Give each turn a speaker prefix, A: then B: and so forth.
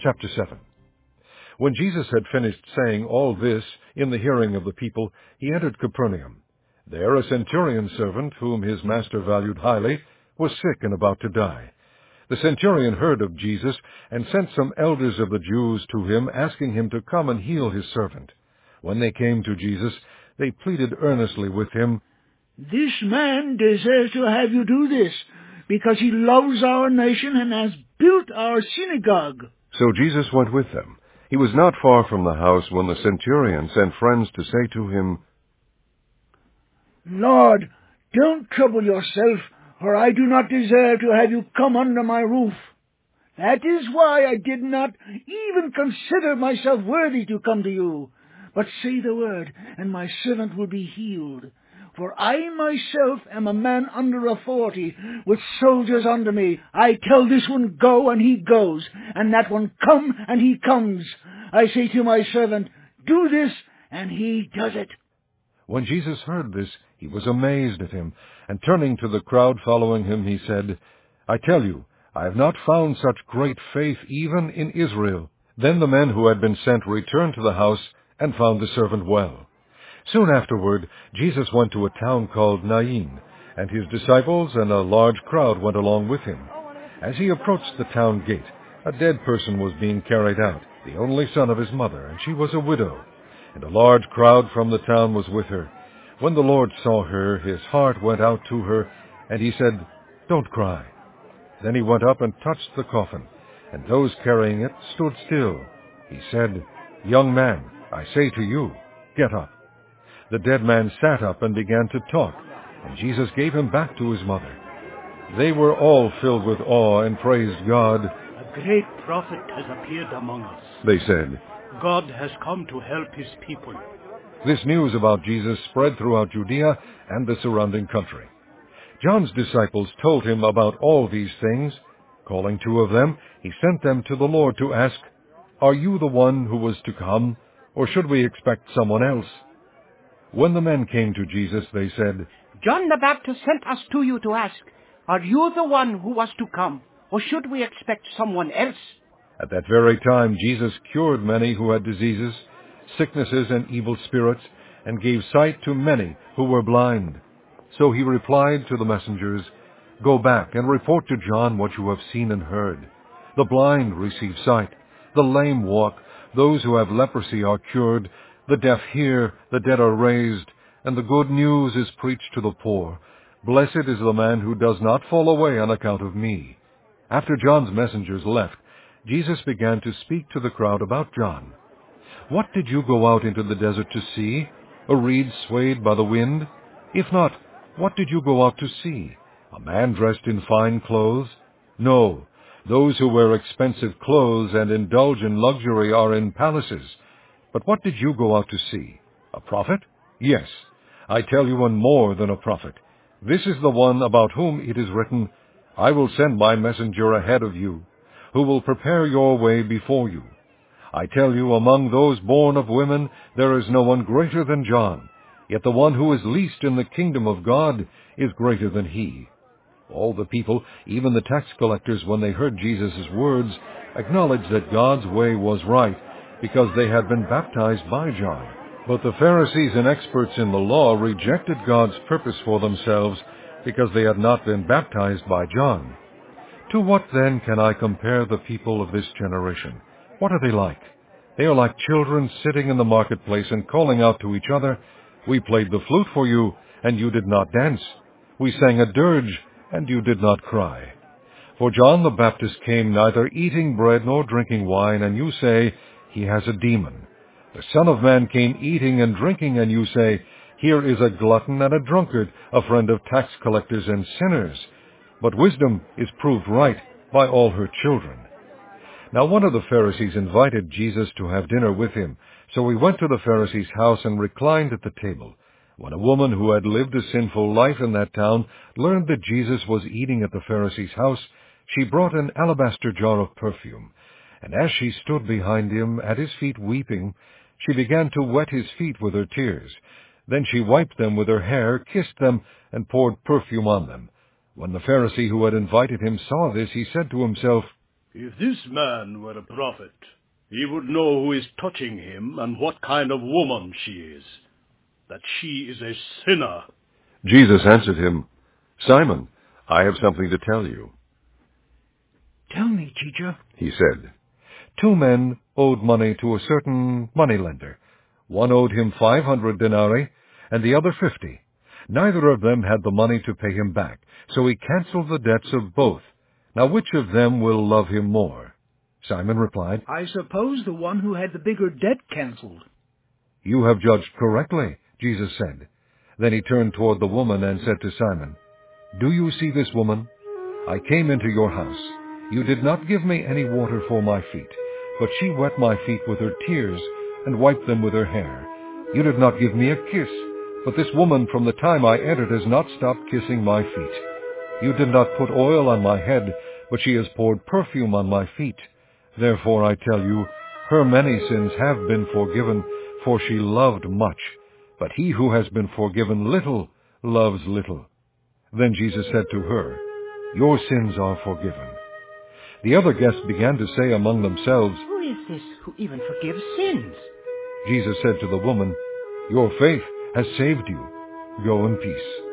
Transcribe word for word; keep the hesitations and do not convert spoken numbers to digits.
A: Chapter seven. When Jesus had finished saying all this in the hearing of the people, he entered Capernaum. There a centurion servant, whom his master valued highly, was sick and about to die. The centurion heard of Jesus and sent some elders of the Jews to him, asking him to come and heal his servant. When they came to Jesus, they pleaded earnestly with him,
B: "This man deserves to have you do this, because he loves our nation and has built our synagogue."
A: So Jesus went with them. He was not far from the house when the centurion sent friends to say to him,
B: "Lord, don't trouble yourself, for I do not deserve to have you come under my roof. That is why I did not even consider myself worthy to come to you. But say the word, and my servant will be healed. For I myself am a man under authority, with soldiers under me. I tell this one, go, and he goes, and that one, come, and he comes. I say to my servant, do this, and he does it."
A: When Jesus heard this, he was amazed at him, and turning to the crowd following him, he said, "I tell you, I have not found such great faith even in Israel." Then the men who had been sent returned to the house and found the servant well. Soon afterward, Jesus went to a town called Nain, and his disciples and a large crowd went along with him. As he approached the town gate, a dead person was being carried out, the only son of his mother, and she was a widow. And a large crowd from the town was with her. When the Lord saw her, his heart went out to her, and he said, "Don't cry." Then he went up and touched the coffin, and those carrying it stood still. He said, "Young man, I say to you, get up." The dead man sat up and began to talk, and Jesus gave him back to his mother. They were all filled with awe and praised God.
C: "A great prophet has appeared among us,"
A: they said.
C: "God has come to help his people."
A: This news about Jesus spread throughout Judea and the surrounding country. John's disciples told him about all these things. Calling two of them, he sent them to the Lord to ask, "Are you the one who was to come, or should we expect someone else?" When the men came to Jesus, they said,
D: "John the Baptist sent us to you to ask, are you the one who was to come, or should we expect someone else?"
A: At that very time, Jesus cured many who had diseases, sicknesses, and evil spirits, and gave sight to many who were blind. So he replied to the messengers, "Go back and report to John what you have seen and heard. The blind receive sight, the lame walk, those who have leprosy are cured, the deaf hear, the dead are raised, and the good news is preached to the poor. Blessed is the man who does not fall away on account of me." After John's messengers left, Jesus began to speak to the crowd about John. "What did you go out into the desert to see? A reed swayed by the wind? If not, what did you go out to see? A man dressed in fine clothes? No, those who wear expensive clothes and indulge in luxury are in palaces. But what did you go out to see? A prophet? Yes, I tell you, and more than a prophet. This is the one about whom it is written, 'I will send my messenger ahead of you, who will prepare your way before you.' I tell you, among those born of women, there is no one greater than John, yet the one who is least in the kingdom of God is greater than he." All the people, even the tax collectors, when they heard Jesus' words, acknowledged that God's way was right, because they had been baptized by John. But the Pharisees and experts in the law rejected God's purpose for themselves, because they had not been baptized by John. To what then can I compare the people of this generation? What are they like? They are like children sitting in the marketplace and calling out to each other, "We played the flute for you, and you did not dance. We sang a dirge, and you did not cry. For John the Baptist came neither eating bread nor drinking wine, and you say, 'He has a demon.' The Son of Man came eating and drinking, and you say, 'Here is a glutton and a drunkard, a friend of tax collectors and sinners.' But wisdom is proved right by all her children." Now one of the Pharisees invited Jesus to have dinner with him, so he went to the Pharisee's house and reclined at the table. When a woman who had lived a sinful life in that town learned that Jesus was eating at the Pharisee's house, she brought an alabaster jar of perfume. And as she stood behind him at his feet weeping, she began to wet his feet with her tears. Then she wiped them with her hair, kissed them, and poured perfume on them. When the Pharisee who had invited him saw this, he said to himself,
C: If this man were a prophet, he would know who is touching him and what kind of woman she is, that she is a sinner.
A: Jesus answered him, Simon, I have something to tell you.
B: Tell me, teacher,
A: He said. Two men owed money to a certain moneylender. One owed him five hundred denarii, and the other fifty. Neither of them had the money to pay him back, so he canceled the debts of both. Now which of them will love him more? Simon replied,
B: I suppose the one who had the bigger debt cancelled.
A: You have judged correctly, Jesus said. Then he turned toward the woman and said to Simon, Do you see this woman? I came into your house. You did not give me any water for my feet, but she wet my feet with her tears and wiped them with her hair. You did not give me a kiss, but this woman from the time I entered has not stopped kissing my feet. You did not put oil on my head, but she has poured perfume on my feet. Therefore I tell you, her many sins have been forgiven, for she loved much. But he who has been forgiven little loves little. Then Jesus said to her, Your sins are forgiven. The other guests began to say among themselves,
D: Who is this who even forgives sins?
A: Jesus said to the woman, Your faith has saved you. Go in peace.